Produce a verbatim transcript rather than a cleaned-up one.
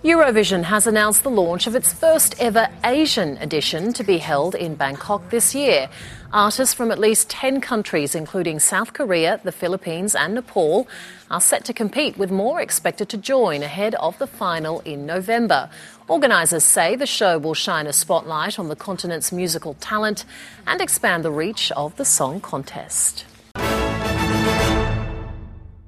Eurovision has announced the launch of its first ever Asian edition to be held in Bangkok this year. Artists from at least ten countries, including South Korea, the Philippines and Nepal, are set to compete, with more expected to join ahead of the final in November. Organisers say the show will shine a spotlight on the continent's musical talent and expand the reach of the song contest.